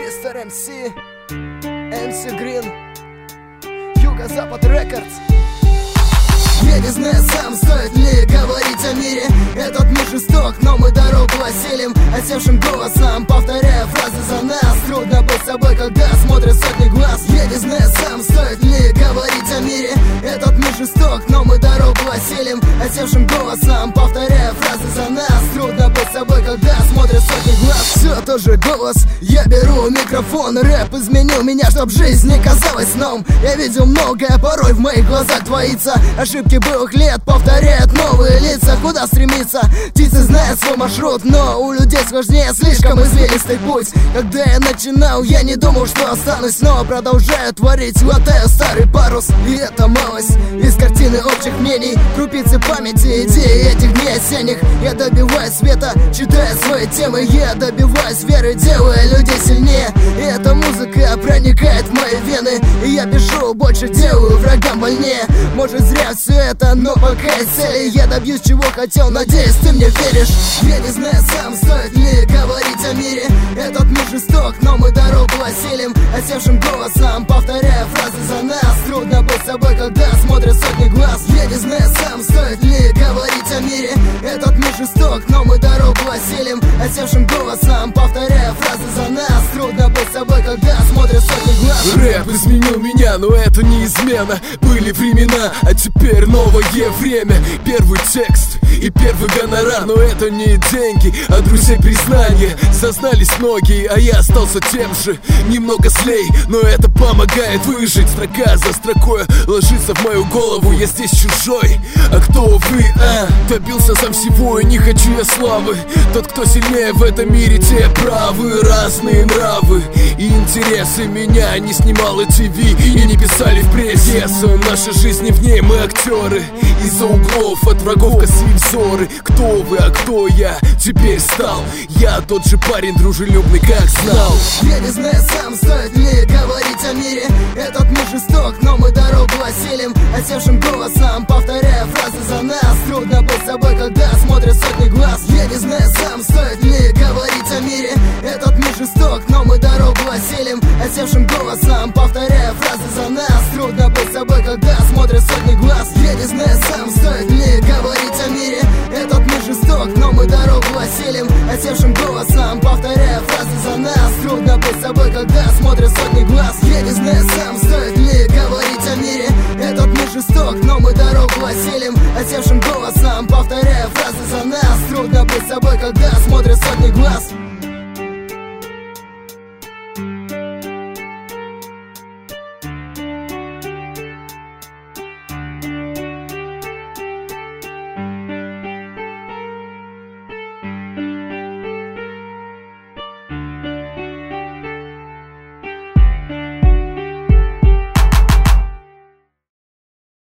Мистер МС, МС Грин, Юго-Запад Рекордс. Я не знаю сам, стоит ли говорить о мире. Этот мир жесток, но мы дорогу осилим. Осевшим голосом, повторяя фразы за нас. Трудно быть собой, когда смотрят сотни глаз. Я не знаю сам, стоит ли говорить о мире. Этот мир жесток, но мы дорогу осилим. Осевшим голосом, повторяя фразы за нас. Трудно быть собой, когда смотрят сотни глаз. Все тот же голос, я беру микрофон. Рэп изменил меня, чтоб жизнь не казалась сном. Я видел многое, порой в моих глазах творится. Ошибки былых лет повторяют новые лица. Куда стремиться? Птицы знают свой маршрут, но у людей сложнее, слишком извилистый путь. Когда я начинал, я не думал, что останусь, но продолжаю творить, хватаю старый парус. И это малость из картины общих мнений, крупицы памяти, идеи этих дней осенних. Я добиваюсь света, читая свои темы. Я добиваюсь веры, делая людей сильнее. И эта музыка проникает в мои вены. И я пишу, больше делаю, врагам больнее. Может зря все это, но пока есть цели, я добьюсь чего хотел, надеюсь, ты мне веришь. Я не знаю сам, стоит ли говорить о мире. Этот мир жесток, но мы дорогу осилим. Осевшим голосом, повторяя фразы за нас. Трудно быть собой, когда смотрят сотни глаз. Я не знаю сам, стоит ли говорить о мире. Этот мир жесток, но мы дорогу осилим. Осевшим голосом, повторяя фразы за нас. Трудно быть собой, когда смотрят сотни глаз. Рэп изменил меня, но это не измена. Были времена, а теперь новое время. Первый текст и первый гонорар, но это не деньги, а друзей признание. Сознались многие, а я остался тем же. Немного злей, но это помогает выжить. Строка за строкой ложится в мою голову. Я здесь чужой, а кто вы, Добился сам всего и не хочу я славы. Тот, кто сильнее в этом мире, те правы. Разные нравы и интересы меня не снимало ТВ и не писали в прессе. Наша жизнь не в ней, мы актеры. Из-за углов от врагов косые взоры. Кто вы, а кто я теперь стал? Я тот же парень, дружелюбный, как знал. Я не знаю сам, стоит ли говорить о мире. Этот мир жесток, но мы дорогу осилим. Осевшим голосом, повторяя фразы за нас. Трудно быть собой, когда смотрят сотни глаз. Я не знаю сам, стоит ли говорить о мире. Этот мир жесток, но мы дорогу осилим. Осевшим голосом, повторяя фразы за нас. Трудно быть собой, когда смотрят сотни глаз. Я не знаю сам, стоит ли говорить о мире. Этот мир жесток, но мы дорогу осилим. Осевшим голосом, повторяя фразы за нас. Трудно быть собой, когда смотрят сотни глаз. Я не знаю сам, стоит ли говорить о мире. Этот мир жесток, но мы дорогу осилим. Осевшим голосом, повторяя фразы за нас. Трудно быть собой, когда смотрят сотни глаз.